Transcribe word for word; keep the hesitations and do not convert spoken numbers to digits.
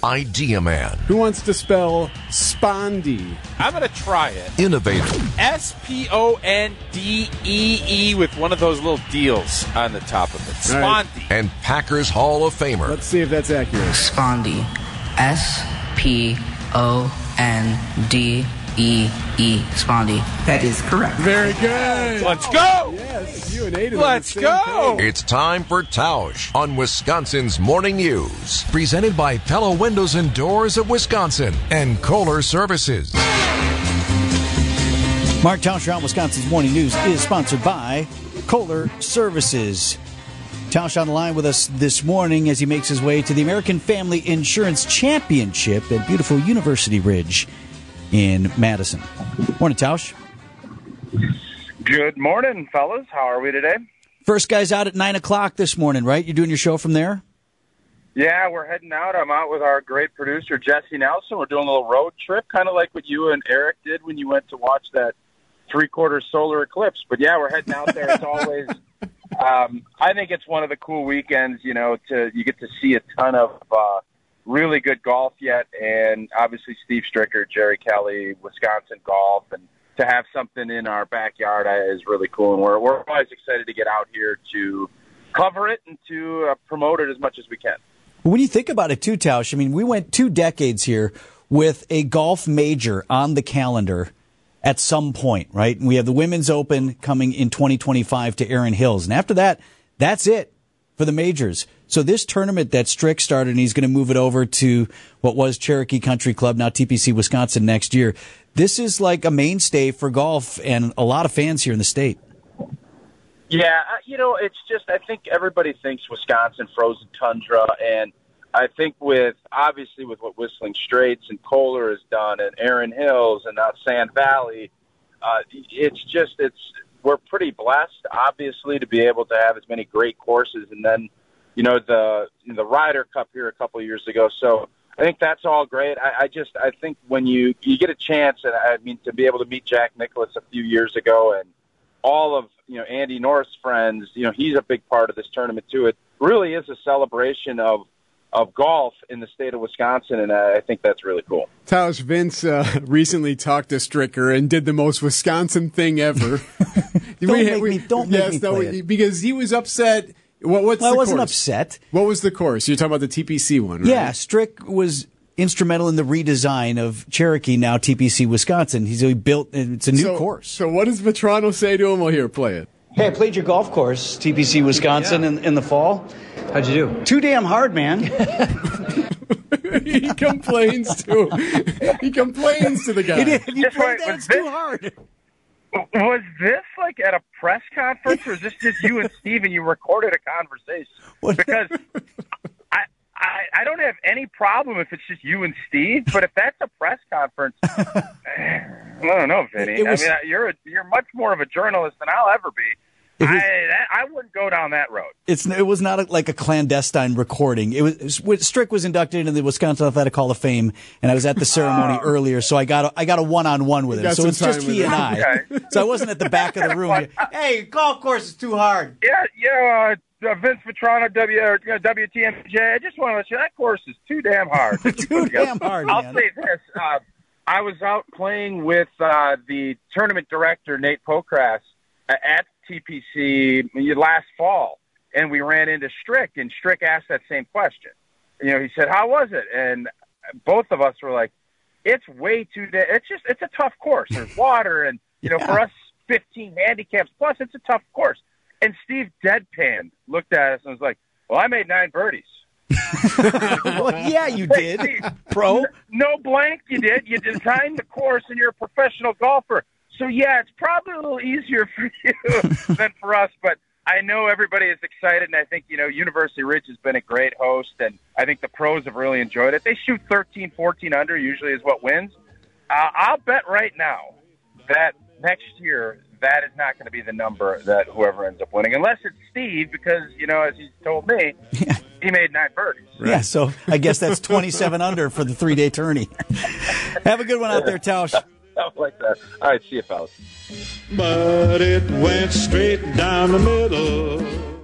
Idea man. Who wants to spell spondy? I'm going to try it. Innovative. S P O N D E E with one of those little deals on the top of it. Spondy. Right. And Packers Hall of Famer. Let's see if that's accurate. Spondy. S P O N D E E. Spondy. That is correct. Very good. Let's go. Yes, you and Aiden. Let's on the same go. page. It's time for Tausch on Wisconsin's Morning News. Presented by Pella Windows and Doors of Wisconsin and Kohler Services. Mark Tausch on Wisconsin's Morning News is sponsored by Kohler Services. Tausch on the line with us this morning as he makes his way to the American Family Insurance Championship at beautiful University Ridge in Madison. Morning, Tausch. Good morning, fellas. How are we today? First guy's out at nine o'clock this morning, right? You're doing your show from there? Yeah, we're heading out. I'm out with our great producer, Jesse Nelson. We're doing a little road trip, kind of like what you and Eric did when you went to watch that three-quarter solar eclipse. But, yeah, we're heading out there. It's always um, – I think it's one of the cool weekends, you know, to you get to see a ton of uh, really good golf yet. And, obviously, Steve Stricker, Jerry Kelly, Wisconsin golf, and to have something in our backyard is really cool. And we're, we're always excited to get out here to cover it and to uh, promote it as much as we can. When you think about it, too, Tausch, I mean, we went two decades here with a golf major on the calendar at some point, right? And we have the Women's Open coming in twenty twenty-five to Erin Hills. And after that, that's it for the majors. So this tournament that Strick started, and he's going to move it over to what was Cherokee Country Club, now T P C Wisconsin next year. This is like a mainstay for golf and a lot of fans here in the state. Yeah, you know, it's just, I think everybody thinks Wisconsin, frozen tundra, and I think with, obviously with what Whistling Straits and Kohler has done and Erin Hills and now Sand Valley, uh, it's just, it's, we're pretty blessed, obviously, to be able to have as many great courses. And then, you know, the, the Ryder Cup here a couple of years ago. So I think that's all great. I, I just, I think when you, you get a chance, and I mean, to be able to meet Jack Nicklaus a few years ago and all of, you know, Andy North's friends, you know, he's a big part of this tournament too. It really is a celebration of, of golf in the state of Wisconsin, and I think that's really cool. Tausch, Vince uh, recently talked to Stricker and did the most Wisconsin thing ever. don't we, make we, me, don't yes, make me no, play it. Because he was upset. What, what's well, the I wasn't course? upset. What was the course? You're talking about the T P C one, right? Yeah, Strick was instrumental in the redesign of Cherokee, now T P C Wisconsin. He's he built, it's a new so, course. So what does Vetrano say to him? Well, here, play it. Hey, I played your golf course, T P C Wisconsin, yeah. in, in the fall. How'd you do? Too damn hard, man. he complains to He complains to the guy. He did. You Just played wait, that, it's this, too hard. Was this like at a press conference, or is this just you and Steve and you recorded a conversation? What? Because I, I I don't have any problem if it's just you and Steve, but if that's a press conference, I don't know, Vinny. Was, I mean, you're a, you're much more of a journalist than I'll ever be. Was, I that, I wouldn't go down that road. It's it was not a, like a clandestine recording. It was Strick was inducted into the Wisconsin Athletic Hall of Fame, and I was at the ceremony uh, earlier, so I got a, I got a one on one with him. So it's just he and I. Okay. So I wasn't at the back of the room. Hey, golf course is too hard. Yeah, yeah. Uh, Vince Vetrano, W uh, W T M J. I just want to let you know that course is too damn hard. too damn hard. I'll man. say this. Uh, I was out playing with uh, the tournament director, Nate Pokras, uh, at T P C last fall, and we ran into Strick, and Strick asked that same question. You know, he said, how was it? And both of us were like, it's way too da- it's just it's a tough course. There's water, and you know, yeah. for us fifteen handicaps plus, it's a tough course. And Steve deadpanned, looked at us and was like, well, I made nine birdies. Well, yeah, you did, pro. No blank, you did. You designed the course, and you're a professional golfer. So, yeah, it's probably a little easier for you than for us, but I know everybody is excited, and I think, you know, University Ridge has been a great host, and I think the pros have really enjoyed it. They shoot thirteen, fourteen under usually is what wins. Uh, I'll bet right now that next year that is not going to be the number that whoever ends up winning, unless it's Steve, because, you know, as he told me, yeah. he made nine birdies. Right? Yeah, so I guess that's twenty-seven under for the three-day tourney. Have a good one out there, Tausch. Stuff like that. All right, see you, fellas. But it went straight down the middle.